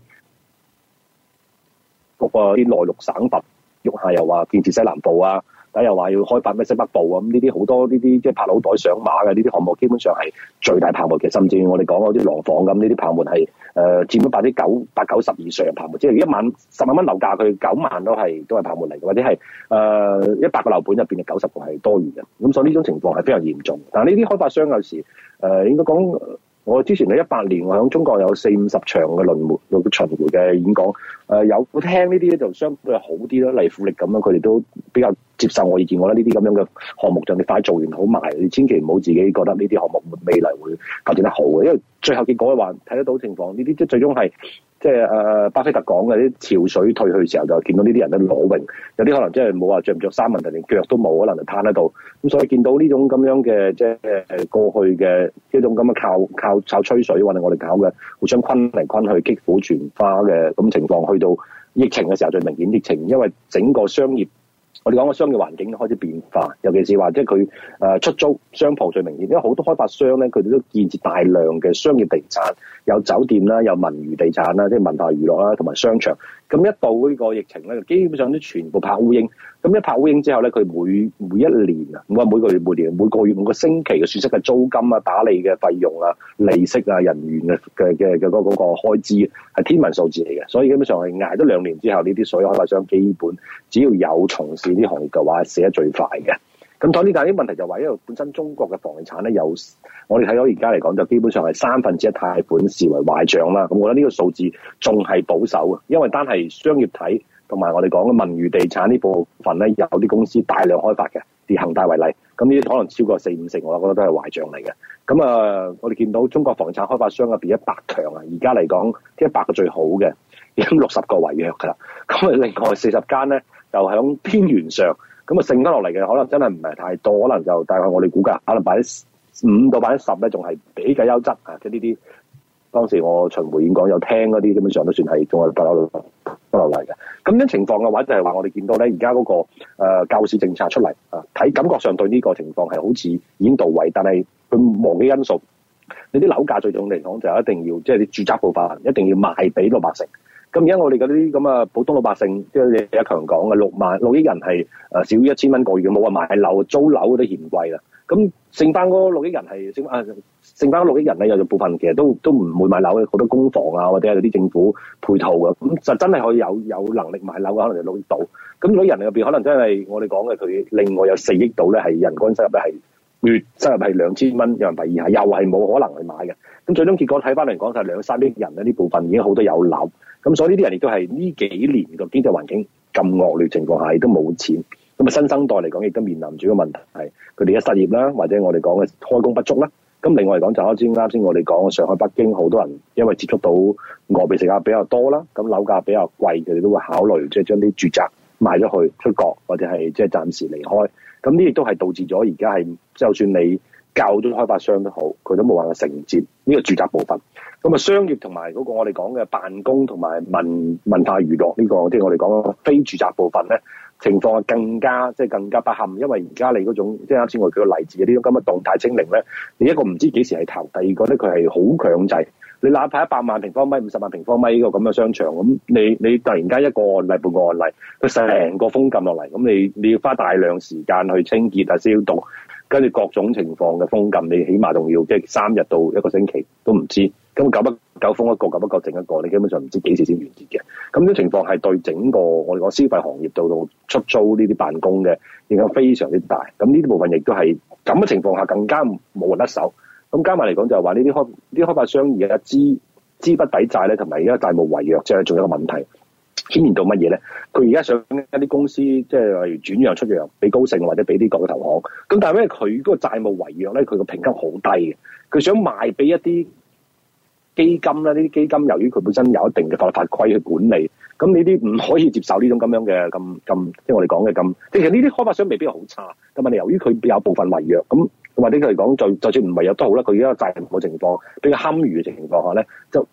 嗰個啲內陸省份，喐下又話建設西南部啊，但又話要開發咩西北部啊，咁呢啲好多呢啲即係拍腦袋上馬嘅呢啲項目，基本上係最大泡沫嘅。甚至我哋講嗰啲廊坊咁，呢啲泡沫係誒、呃、佔咗百分之九八九十以上嘅泡沫，即係一萬十萬蚊樓價，佢九萬都係都係泡沫嚟嘅，或者係誒一百個樓盤入邊嘅九十個係多餘嘅。咁所以呢種情況係非常嚴重。但係呢啲開發商有時誒、呃、應該講。我之前喺一八年，我喺中國有四五十場嘅輪迴、巡迴嘅演講，誒、呃、有聽呢啲咧就相對好啲啦，例如富力咁樣，佢哋都比較接受我意見。我覺得呢啲咁樣嘅項目就你快做完好賣，你千祈唔好自己覺得呢啲項目未來會發展得好嘅，因為最後結果嘅話睇得到情況，呢啲即係最終係即係誒巴菲特講嘅啲潮水退去嘅時候，就見到呢啲人咧裸泳，有啲可能即係冇話着唔着衫問題，連腳都冇，可能就攤喺度。咁所以見到呢種咁樣嘅即係誒過去嘅一種咁嘅靠靠靠吹水或者我哋搞嘅互相昆嚟昆去擊鼓傳花嘅咁情況，去到疫情嘅時候最明顯。疫情因為整個商業。我哋講個商業環境開始變化，尤其是話即係佢誒出租商鋪最明顯，因為好多開發商咧，佢哋都建設大量嘅商業地產，有酒店啦，有文娛地產啦，即係文化娛樂啦，同埋商場。咁一到呢個疫情咧，基本上都全部拍烏蠅。咁一拍烏蠅之後咧，佢每每一年啊，唔係每個月、每年、每個月、每個星期嘅損失嘅租金啊、打理嘅費用啊、利息啊、人員嘅嘅嘅嘅嗰嗰個開支係天文數字嚟嘅。所以基本上係捱咗兩年之後，呢啲所有開發商基本只要有從事啲行業嘅話，死得最快嘅。咁所以呢個啲問題就話，因為本身中國嘅房地產咧，有我哋睇到而家嚟講，就基本上係三分之一貸款視為壞賬啦。咁我覺得呢個數字仲係保守嘅，因為單係商業體同埋我哋講嘅文娛地產呢部分咧，有啲公司大量開發嘅，以恒大為例，咁呢啲可能超過四五成，我覺得都係壞賬嚟嘅。咁啊，我哋見到中國房地產開發商入邊一百強啊，而家嚟講一百個最好嘅，已經六十個違約㗎啦。咁啊，另外四十間咧就喺邊緣上。咁啊，剩翻落嚟嘅可能真係唔係太多，可能就大概我哋估計可能百分之五到百分之十咧，仲係比較優質啊！即係呢啲當時我巡迴演講有聽嗰啲，基本上都算係仲係不落不落嚟嘅。咁樣情況嘅話，就係話我哋見到咧，而家嗰個誒救市政策出嚟啊，睇感覺上對呢個情況係好似已經到位，但係佢忘記因素，你啲樓價最重嚟講就一定要即係啲住宅部分一定要賣俾老百姓。咁而家我哋嗰啲咁啊普通老百姓，即係李克強講嘅六萬六億人係誒少於一千蚊個月嘅，冇話買樓租樓都嫌貴啦。咁剩翻嗰六億人係剩啊，剩翻嗰六億人咧，有部分其實都都唔會買樓嘅，好多公房啊或者係啲政府配套嘅，咁就真係可以有有能力買樓嘅，可能就六億度。咁六億人入邊可能真係我哋講嘅佢另外有四億度咧係人均收入咧係月收入係兩千蚊人民幣以下，又係冇可能去買嘅。咁最終結果睇翻嚟講就係兩三億人咧，呢部分已經好多有樓。咁所以呢啲人亦都係呢幾年個經濟環境咁惡劣情況下，亦都冇錢。咁啊，新生代嚟講，亦都面臨住個問題係佢哋嘅失業啦，或者我哋講嘅開工不足啦。咁另外嚟講，就啱先啱先我哋講嘅上海、北京好多人因為接觸到外邊食價比較多啦，咁樓價比較貴，佢哋都會考慮即係將啲住宅賣咗去出國，或者係即係暫時離開。咁呢亦都係導致咗而家係，就算你教咗開發商都好，佢都冇辦法承接呢個住宅部分。咁啊，商業同埋嗰個我哋講嘅辦公同埋文文化娛樂呢個，即係我哋講嘅非住宅部分咧，情況係更加即係更加不堪，因為而家你嗰種即係啱先我舉個例子嘅呢種咁嘅動態清零咧，你一個唔知幾時係頭，第二個咧佢係好強制。你哪怕一百萬平方米、五十萬平方米呢個咁嘅商場，咁你你突然間一個案例、半個案例，佢成個封禁落嚟，咁你你要花大量時間去清潔啊、消毒，跟住各種情況嘅封禁，你起碼仲要即係三日到一個星期都唔知，咁久不久封一個，久不久整一個，你基本上唔知幾時先完結嘅。咁呢種情況係對整個我哋講消費行業到到出租呢啲辦公嘅影響非常之大。咁呢啲部分亦都係咁嘅情況下更加冇人得手。咁加埋嚟講就係話呢啲開呢啲開發商而家資資不抵債咧，同埋而家債務違約，即係仲有一個問題牽連到乜嘢咧？佢而家想一啲公司即係例如轉讓出讓俾高盛或者俾啲國嘅投行，咁但係因為佢嗰個債務違約咧，佢個評級好低嘅，佢想賣俾一啲基金啦，呢啲基金由於佢本身有一定嘅法律法規去管理，咁呢啲唔可以接受呢種咁樣嘅咁咁，即係我哋講嘅咁。其實呢啲開發商未必好差，但係由於佢有部分違約，咁或者佢嚟講就就算唔違約都好啦，佢而家債務情況比較堪虞嘅情況下咧，就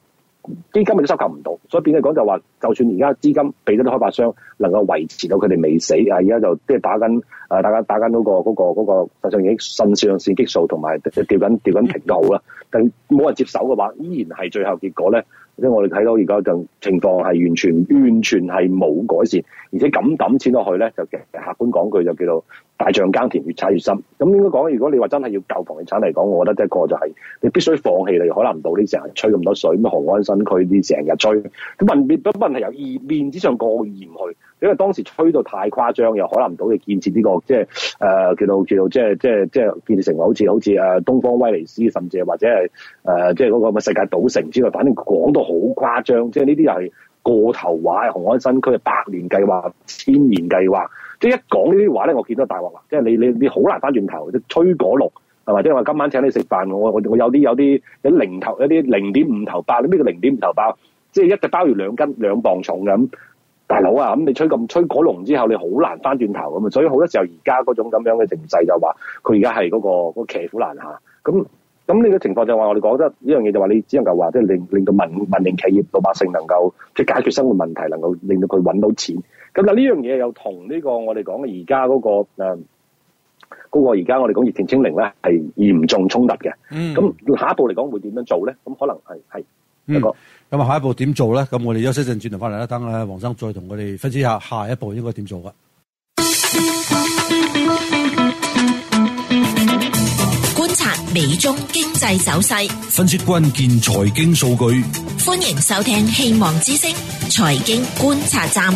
基金亦都收購唔到，所以變咗講就話，就算而家資金俾咗啲開發商能夠維持到佢哋未死啊，而家就即係打緊誒打緊打緊嗰個嗰個嗰個實際上已經腎上腺激素同埋掉緊掉緊停都好啦，但冇人接手嘅話，依然係最後結果咧。即係我哋睇到而家就情況係完全完全係冇改善，而且咁抌錢落去咧，就其實客觀講句就叫做大象耕田越踩越深。咁應該講，如果你話真係要救房地產嚟講，我覺得一個就係你必須放棄你海南島呢成日吹咁多水，咁雄安新區啲成日吹，咁問面不問題由意面子上過意唔去，因為當時吹到太誇張，由海南島嘅建設呢、這個即係誒叫做叫做即係即係即係建設成為好似好似誒東方威尼斯，甚至或者係誒、呃、即係嗰個世界賭城之類，反正講到好誇張，即係呢啲又係過頭話，雄安新區嘅百年計劃、千年計劃，即係一講呢啲話咧，我見到大鑊啦，即係你你你好難翻轉頭，即係吹果綠係咪？即係話今晚請你食飯，我我我有啲有啲有啲零頭有啲零點五頭包，咩叫零點五頭包？即係一隻鮑魚兩斤兩磅重咁，大佬啊！咁你吹咁吹果龍之後，你好難翻轉頭咁啊！所以好多時候而家嗰種咁樣嘅情勢就話，佢而家係嗰個嗰、嗰個騎虎難下咁。咁呢個情況就話我哋講得呢樣嘢就話你只能夠話即係令令到民民營企業老百姓能夠即係解決生活問題，能夠令到佢揾到錢。咁但係呢樣嘢又同呢個我哋講嘅而家嗰個誒嗰、呃嗰個而家我哋講疫情清零咧係嚴重衝突嘅。咁、嗯、下一步嚟講會點樣做咧？咁可能係係一個。 咁啊，下一步點做咧？咁我哋休息陣轉頭翻嚟啦，等啊黃生再同我哋分析下下一步應該點做噶。 美中經濟走勢， 分析關鍵財經數據。 歡迎收聽希望之聲財經觀察站。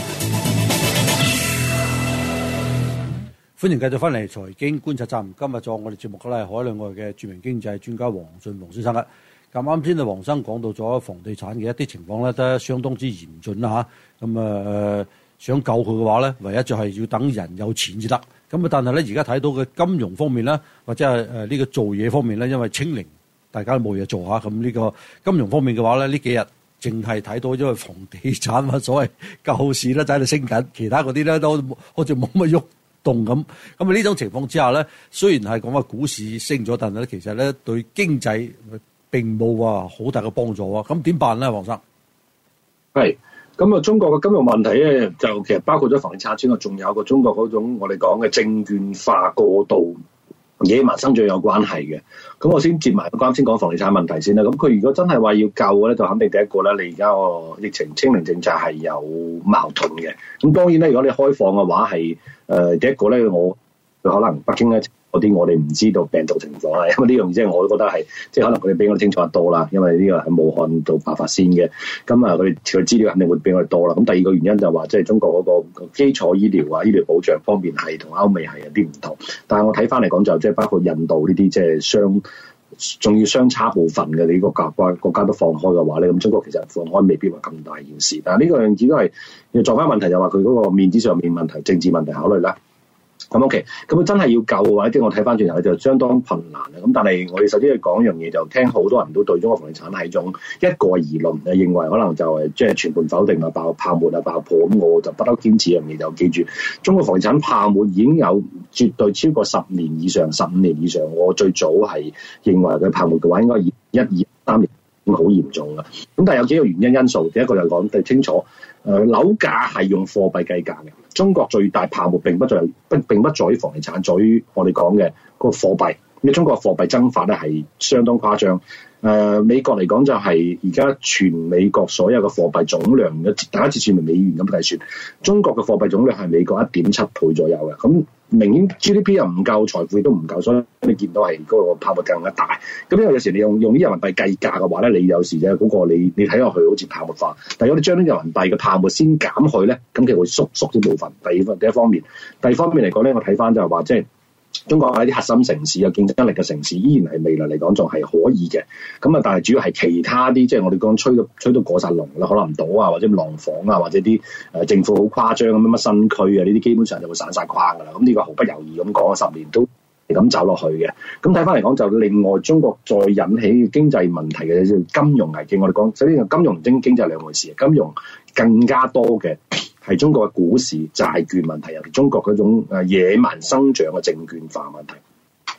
歡迎繼續翻嚟財經觀察站。今日做我哋節目嘅咧，海內外嘅著名經濟專家黃俊龍先生啦。咁啱先啊，黃生講到咗房地產嘅一啲情況咧，都相當之嚴峻啦嚇。咁啊、呃，想救佢嘅話咧，唯一就係要等人有錢至得。咁啊，但係咧，而家睇到嘅金融方面咧，或者係誒呢個做嘢方面咧，因為清零，大家都冇嘢做嚇。咁呢個金融方面嘅話咧，呢幾日淨係睇到因為房地產啊，所謂救市咧，就喺度升緊，其他嗰啲咧都好似冇乜喐動咁。咁啊，呢種情況之下咧，雖然係講話股市升咗，但係咧其實咧對經濟並冇話好大嘅幫助啊。咁點辦咧，黃生？ 係。咁啊，中國嘅金融問題咧，就其實包括咗房地產之外，仲有個中國嗰種我哋講嘅證券化過度、野蠻生長有關係嘅。咁我先接埋啱先講房地產問題先啦。咁佢如果真係話要救嘅咧，就肯定第一個咧，你而家個疫情清零政策係有矛盾嘅。咁當然咧，如果你開放嘅話，係誒、呃、第一個咧，我可能北京咧。嗰啲我哋唔知道病毒情況啦，因為呢樣嘢即係我都覺得係，即係可能佢哋比我哋清楚得多啦。因為呢個喺武漢度爆發先嘅，咁啊佢哋佢資料肯定會比我哋多啦。咁第二個原因就話，即係中國嗰個基礎醫療啊、醫療保障方面係同歐美係有啲唔同。但係我睇翻嚟講就即係包括印度呢啲即係相仲要相差部分嘅呢個國家國家都放開嘅話咧，咁中國其實放開未必話咁大件事。但係呢個樣子都係要作翻問題，就話佢嗰個面子上面問題、政治問題考慮啦。咁 OK，咁佢真係要救嘅話，即係我睇翻轉頭就相當困難嘅。咁但係我哋首先去講一樣嘢，就聽好多人都對中國房地產係一種一個而論，就認為可能就係即係全盤否定啊、爆泡沫啊、爆破。咁我就不嬲堅持一樣嘢，就記住中國房地產泡沫已經有絕對超過十年以上、十五年以上。我最早係認為佢泡沫嘅話，應該一二三年已經好嚴重啦。咁但係有幾個原因因素，第一個就講得清楚。誒、呃、樓價係用貨幣計價嘅，中國最大泡沫並不在並並不在於房地產，在於我哋講嘅嗰個貨幣。因為中國貨幣增發咧係相當誇張。誒、呃、美國嚟講就係而家全美國所有嘅貨幣總量，大家切算為美元咁計算，中國嘅貨幣總量係美國一點七倍左右嘅。咁明顯 G D P 又唔夠，財富亦都唔夠，所以你見到係嗰個泡沫更加大。咁因為有時你用用啲人民幣計價嘅話咧，你有時就嗰個你你睇落去好似泡沫化，但係如果你將啲人民幣嘅泡沫先減去咧，咁其實會縮縮啲部分。第二第一方面，第二方面嚟講咧，我睇翻就係話即係。中國喺啲核心城市有競爭力嘅城市，依然係未來嚟講仲係可以嘅。咁啊，但係主要係其他啲，即係我哋講吹到吹到過晒龍啦，海南島啊，或者廊坊啊，或者啲誒政府好誇張咁乜乜新區啊，呢啲基本上就會散晒框噶啦。咁呢個毫不猶豫咁講，十年都係咁走落去嘅。咁睇翻嚟講，就另外中國再引起經濟問題嘅叫金融危機。我哋講首先金融經經濟係兩回事，金融更加多嘅。係中國嘅股市債券問題，尤其中國嗰種誒野蠻生長嘅證券化問題。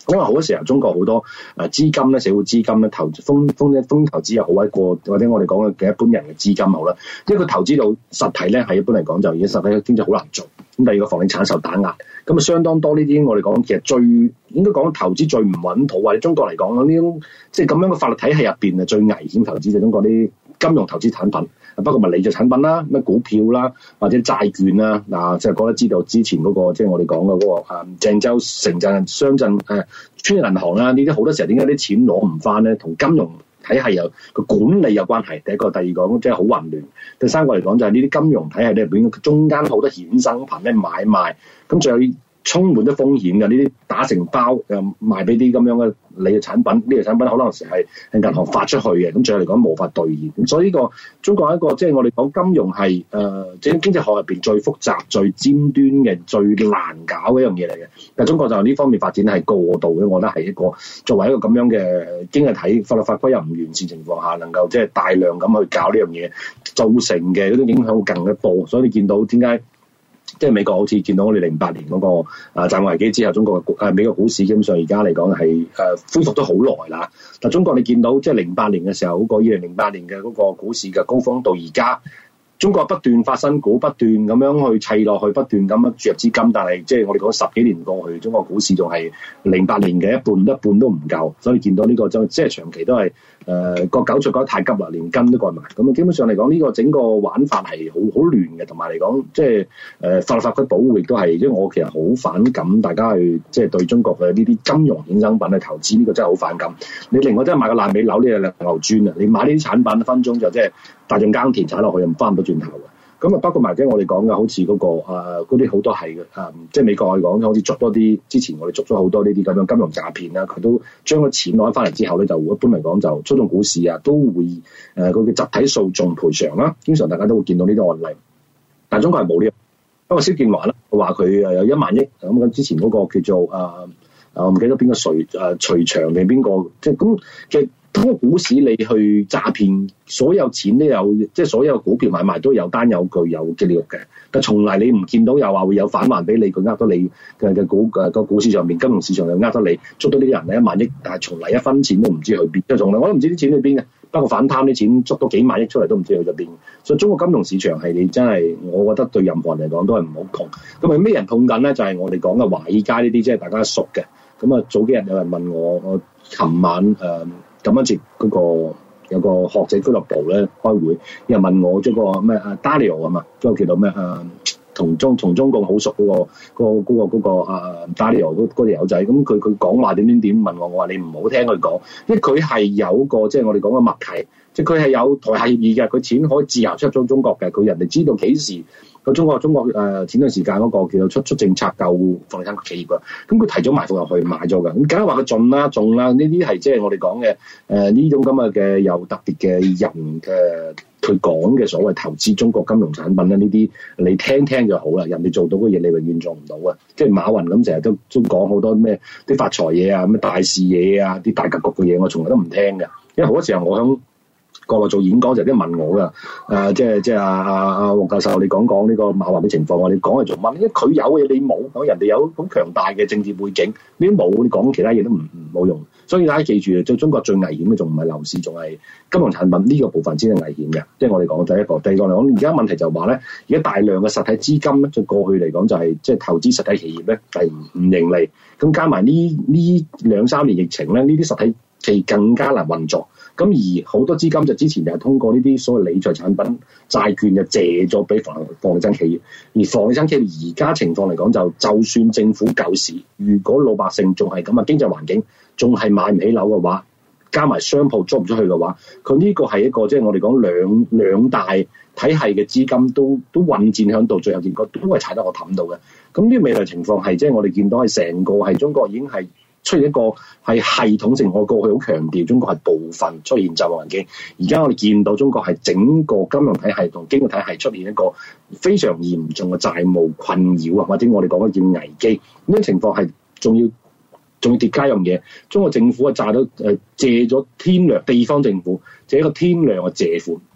因為好多時候中國好多誒資金咧，社會資金咧投風風風投資又好，或者過或者我哋講嘅一般人嘅資金好啦。因為佢投資到實體咧，係一般嚟講就已經實體嘅經濟好難做。咁第二個房地產受打壓，咁啊相當多呢啲我哋講其實最應該講投資最唔穩妥，或者中國嚟講呢種即係咁樣嘅法律體系入邊啊最危險投資就係中國啲金融投資產品。包括物理嘅產品啦，咩股票啦，或者債券啦，嗱，即係覺得知道之前嗰、那個即係、就是、我哋講嘅嗰個誒鄭州城鎮商鎮誒村銀行啦，呢啲好多時候點解啲錢攞唔翻咧？同金融體系有個管理有關係。第一個，第二個即係好混亂。第三個嚟講就係呢啲金融體系咧入邊中間好多衍生品咧買賣，咁仲有充滿咗風險嘅呢啲打成包誒賣俾啲咁樣嘅你嘅產品，呢、這個產品可能時係係銀行發出去嘅，咁最後嚟講無法兌現。咁所以呢、這個中國係一個即係、就是、我哋講金融係誒即係經濟學入邊最複雜、最尖端嘅、最難搞嘅一樣嘢嚟嘅。但係中國就呢方面發展係過度嘅，我覺得係一個作為一個咁樣嘅經濟體，法律法規又唔完善情況下，能夠即係大量咁去搞呢樣嘢，造成嘅嗰種影響會更加多。所以你見到點解？即係美國好似見到我哋零八年嗰、那個啊債務危機之後，中國嘅誒美國股市基本上而家嚟講係誒恢復咗好耐啦。但中國你見到即係零八年嘅時候嗰、那個二零零八年嘅嗰個股市嘅高峰到而家，中國不斷發新股，不斷咁樣去砌落去，不斷咁樣注入資金，但係即係我哋講十幾年過去，中國股市仲係零八年嘅一半，一半都唔夠。所以見到呢、這個就即係長期都係誒個韭菜改得太急啦，連根都割埋。咁基本上嚟講，呢、這個整個玩法係好好亂嘅，同埋嚟講即係誒法律法規保護亦都係，即係我其實好反感大家去即係對中國嘅呢啲金融衍生品去投資，呢、這個真係好反感。你另外真係買個爛尾樓，呢係牛磚啊！你買呢啲產品分鐘就即係大眾耕田踩落去又翻唔到轉頭嘅。咁啊，包括埋即係我哋講嘅，好似嗰、那個嗰啲好多係嘅，誒、呃，即係美國嚟講，好似捉多啲，之前我哋捉咗好多呢啲咁樣金融詐騙啦，佢都將個錢攞翻嚟之後咧，就一般嚟講就操縱股市啊，都會誒嗰個集體訴訟賠償啦，經常大家都會見到呢啲案例。但係中國係冇呢樣，不過蕭建華咧話佢誒有一萬億，咁咁之前嗰個叫做誒誒、呃，我唔記得邊個徐誒徐翔定邊個，即係咁嘅。通過股市你去詐騙，所有錢都有，即係所有股票買賣都有單有據有記錄嘅，但從嚟你唔見到又話會有返還俾你，佢呃到你嘅嘅股誒個股市上面，金融市場又呃到你，捉到呢啲人係一萬億，但係從嚟一分錢都唔知去邊，即係從嚟我都唔知啲錢去邊嘅，包括反貪啲錢捉到幾萬億出嚟都唔知去咗邊，所以中國金融市場係你真係，我覺得對任何人嚟講都係唔好碰。咁係咩人碰緊咧？就係、是、我哋講嘅華爾街呢啲，即係大家熟嘅。咁啊，早幾日有人問我，我琴晚誒。呃咁樣接嗰個有個學者俱樂部咧開會，又問我嗰個咩啊 Dario 啊嘛，嗰個叫做咩啊同中同中共好熟嗰、嗰個嗰、嗰個嗰、嗰個嗰個啊 Dario 嗰嗰條友仔，咁佢佢講話點點點問我，我話你唔好聽佢講，因為佢係有個即係、就是、我哋講嘅默契，即係佢係有台下協議嘅，佢錢可以自由出咗中國嘅，佢人哋知道幾時。個中國中國誒、呃、前段時間嗰個叫做出出政策救房地產企業啊，咁佢提早埋伏入去買咗㗎，咁梗係話佢盡啦中啦，呢啲係即係我哋講嘅誒呢種咁嘅嘅有特別嘅人嘅佢講嘅所謂投資中國金融產品咧，呢啲你聽聽就好啦，人哋做到嘅嘢你永遠做唔到啊！即係馬雲咁成日都都講好多咩啲發財嘢啊，咩大視野啊，啲大格局嘅嘢，我從來都唔聽嘅，因為好多時候我響國內做演講就啲問我㗎，誒、呃、即係即係阿阿阿黃教授，你講講呢個馬雲嘅情況，你講係做乜？因為佢有嘅嘢你冇，咁人哋有咁強大嘅政治背景，你都冇，你講其他嘢都唔冇用。所以大家記住，最中國最危險嘅仲唔係樓市，仲係金融產品呢、這個部分先係危險嘅。即係我哋講第一個，第二個嚟講，而家問題就話咧，而家大量嘅實體資金咧，就過去嚟講就係即係投資實體企業咧係唔盈利，咁加埋呢呢兩三年疫情咧，呢啲實體企業更加難運作。咁而好多資金就之前就係通過呢啲所謂理財產品、債券就借咗俾房房地產企業，而房地產企業而家情況嚟講就，就算政府救市，如果老百姓仲係咁嘅經濟環境，仲係買唔起樓嘅話，加埋商鋪租唔出去嘅話，佢呢個係一個即係、就是、我哋講兩兩大體系嘅資金都都混戰響度，最後結果都係踩得我氹到嘅。咁呢個未來情況係即係我哋見到係成個係中國已經係出現一個係系統性，我過去好強調中國係部分出現債務危機，而家我哋見到中國係整個金融體系同經濟體系出現一個非常嚴重嘅債務困擾啊，或者我哋講嘅叫危機。呢啲情況係仲要仲要疊加一樣嘢，中國政府啊債到誒借咗天量，地方政府借一個天量嘅借款，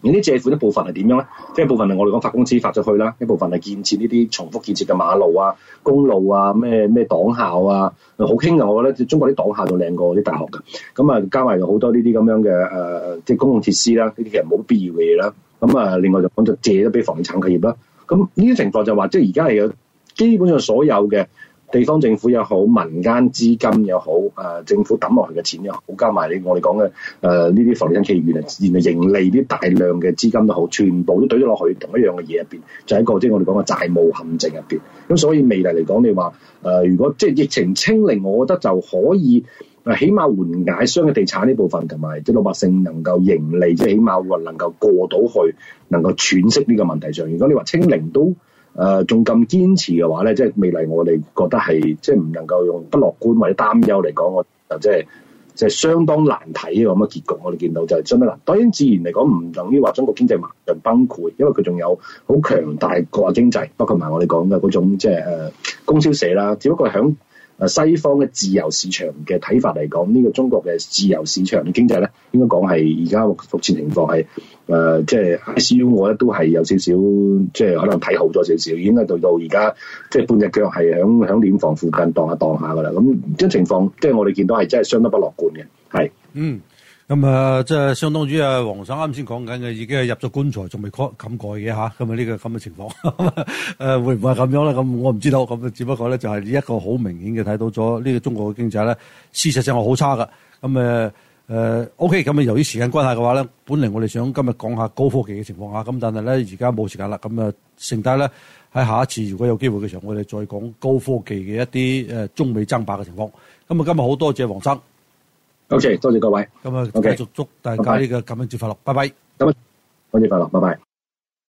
而啲借款一部分係點樣咧？即係一部分係我哋講發工資發咗去啦，一部分係建設呢啲重複建設嘅馬路啊、公路啊、咩咩黨校啊，好興啊！我覺得中國啲黨校仲靚過啲大學㗎。咁啊，加埋好多呢啲咁樣嘅誒、呃，即係公共設施啦，呢啲其實冇必要嘅嘢啦。咁啊，另外就講就借咗俾房地產企業啦。咁呢啲情況就話，即係而家係有基本上所有嘅地方政府又好，民間資金又好，誒、呃、政府抌落去嘅錢又好，加埋你我哋講嘅誒呢啲房地產企業原嚟原嚟盈利啲大量嘅資金都好，全部都懟咗落去同一樣嘅嘢入邊，就係、是、一個即係我哋講嘅債務陷阱入邊。咁所以未來嚟講，你話誒、呃、如果即係疫情清零，我覺得就可以誒起碼緩解商業地產呢部分，同埋即係老百姓能夠盈利，即係起碼話能夠過到去，能夠喘息呢個問題上。如果你話清零都誒仲咁堅持嘅話咧，即係未來我哋覺得係即係唔能夠用不樂觀或者擔憂嚟講，我就即係即係相當難睇嘅咁嘅結局。我哋見到就係相當難。當然自然嚟講唔等於話中國經濟馬上崩潰，因為佢仲有好強大國內經濟，包括埋我哋講嘅嗰種即係誒供銷社啦。只不過響誒西方嘅自由市場嘅睇法嚟講，呢、這個中國嘅自由市場嘅經濟咧，應該講係而家目前情況係誒，即係 I C U，我覺得都係有少少，即係可能睇好咗少少，已經係到到而家即係半隻腳係響響殮房附近蕩下蕩下噶啦。咁即係情況，即係我哋見到係真係相當不樂觀嘅，係嗯。咁啊，即係相當於啊，黃生啱先講緊嘅，已經係入咗棺材，仲未蓋冚蓋嘅嚇。咁啊，呢個咁嘅情況，誒會唔會係咁樣咧？咁我唔知道。咁只不過咧，就係一個好明顯嘅睇到咗呢個中國嘅經濟咧，事實上係好差噶。咁誒誒，OK。咁啊，由於時間關係嘅話咧，本嚟我哋想今日講下高科技嘅情況下，咁但係咧而家冇時間啦。咁啊，剩低咧喺下一次如果有機會嘅時候，我哋再講高科技嘅一啲誒中美爭霸嘅情況。咁啊，今日好多謝黃生。 OK，多謝各位。 咁啊，繼續祝大家呢個感恩節快樂，拜拜。 感恩節快樂，拜拜。